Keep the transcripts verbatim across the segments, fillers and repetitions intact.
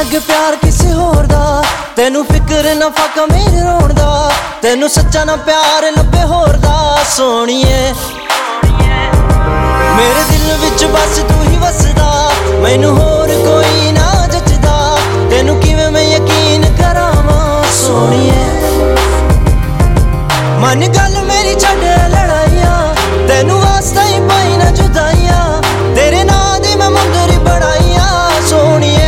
लगे प्यार किसी होर दा, तेनू फिक्र ना फाका मेरे रोण दा, तेनू सच्चा ना प्यार लभे होर दा सोनिए। मेरे दिल विच बस तू ही वसदा, मैनू होर कोई ना जचदा, तेनू किवें मैं यकीन करावां सोनिए। मन गल मेरी छड्ड लड़ाइयां, तेनू वास्ता ही पाई ना जुदाइयां, तेरे नां दी मैं मुंदरी बढ़ाइयां सोनिए।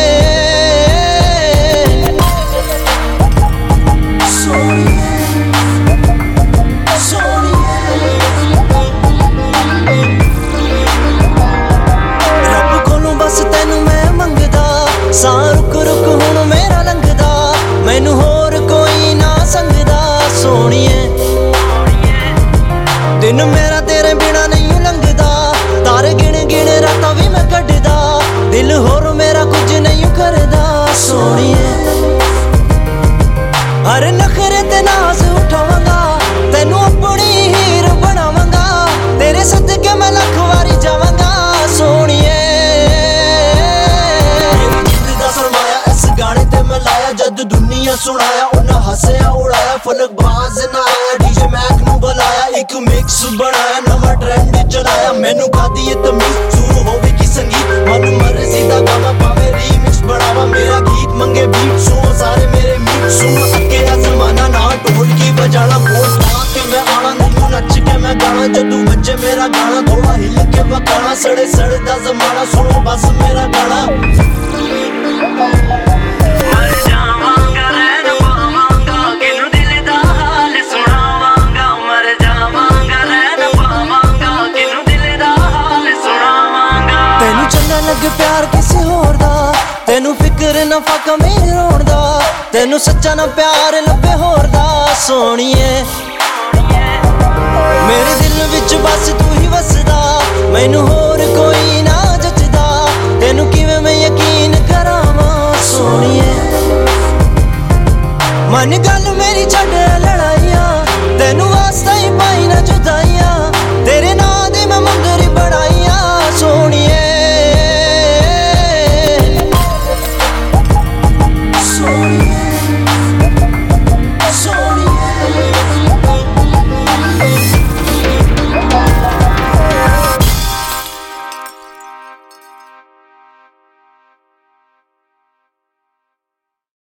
सा रुक रुक हुण मेरा लंघदा, मैनू होर कोई ना संगदा सोनिए। दिन मेरा तेरे बिना नहीं लंघदा, तारे गिण गिण रातां भी मैं कढदा, दिल होर मेरा कुछ नहीं करदा सोनिए। हर नखरे ते नाज उठावांगा, तेनू अपनी हीर बनावांगा, तेरे सदके मैं लख वारी जावांगा सोनिए। जद दुनिया सुनाया उन्हें हसया उड़ाया, फलक बाज ना आया, डीजे मैक नू बुलाया, एक मिक्स बनाया, नवा ट्रेंड चलाया, मैनू खादी ये तमीज सुर होवे की संगीत, मन मर्जी दा गावा पावे रीमिक्स बढ़ावा, मेरा गीत मंगे बीट सुनो सारे मेरे मीट सुन, अकेला जमाना ना ढोल की बजाना, बोल के मैं आना नहीं नच के मैं गाना, जदू बच्चे मेरा गाना थोड़ा हिल के बकाना, सड़े सड़दा जमाना सुनो बस मेरा गाना। लगे प्यार किसी होर दा, तेनू फिक्र ना फाका मेरे रोण दा, तेनू सच्चा ना प्यार लभे होर दा सोनिए। मेरे